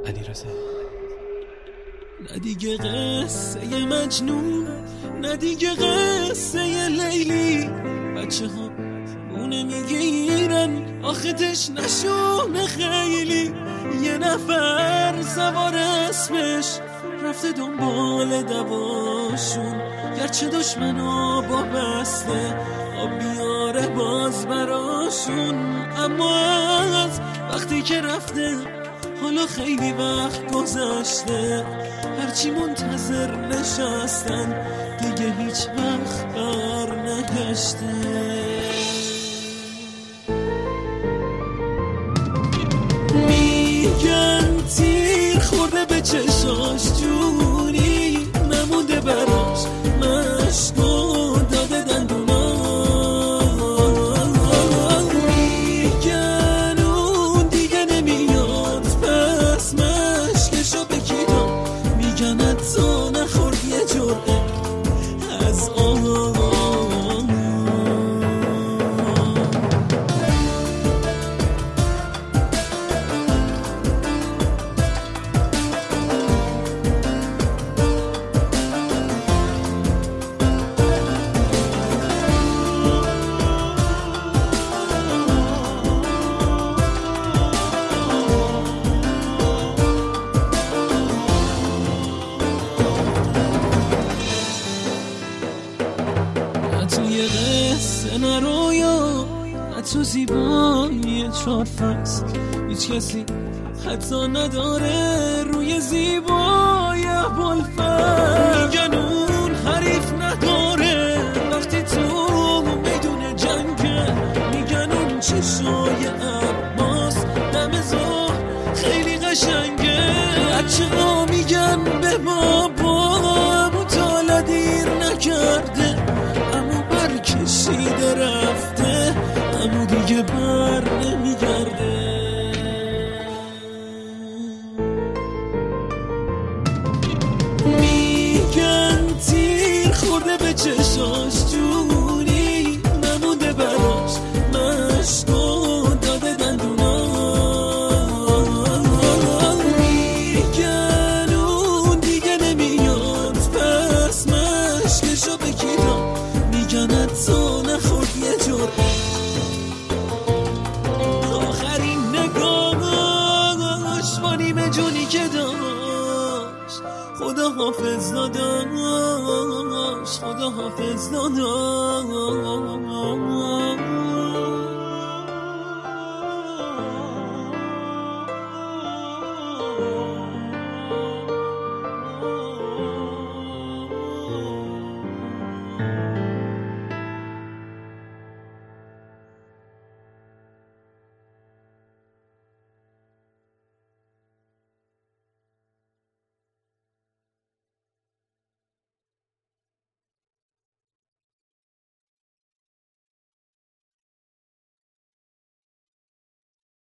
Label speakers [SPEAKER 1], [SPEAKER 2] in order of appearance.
[SPEAKER 1] علیرضا.
[SPEAKER 2] نه دیگه قصه مجنون، نه دیگه قصه لیلی. بچه ها اونه میگیرن آخه تشنه شونه خیلی. یه نفر سوار اسمش رفته دنبال دواشون، گرچه دشمنا با بسته آب بیاره باز براشون. اما از وقتی که رفته حالا خیلی وقت گذشته، هرچی منتظر نشستن دیگه هیچ وقت بر نگشته. میگن تیر خورده به چشاش، جونی نمونده براش، مشکو داده دندونا. میگن اون دیگه نمیاد پس مشکشو به کی داد. میگن حتی نخورد یه جرعه از آب. توی قصه نرویا، تو زیبایی 4 فصل هیچ کسی حتی نداره روی زیبایی ابوالفضل. میگن اون حریف نداره وقتی تو میدون جنگه. میگن اون چشای عباس دم ظهر خیلی قشنگه. بچه ها میگن به بابا مطالعه دیر نکرده، کشیده رفته اما دیگه بر نمیگرده. میگن تیر خورده به چشاش، جونی نمونده براش، مشکو داده دندونا. میگن اون دیگه نمیاد پس مشکشو به کی داد. میگن حتی نخورد یه جرعه. آخرین نگاهش با نیمه جونی که داشت، خدا حافظ داداش، خدا حافظ داداش.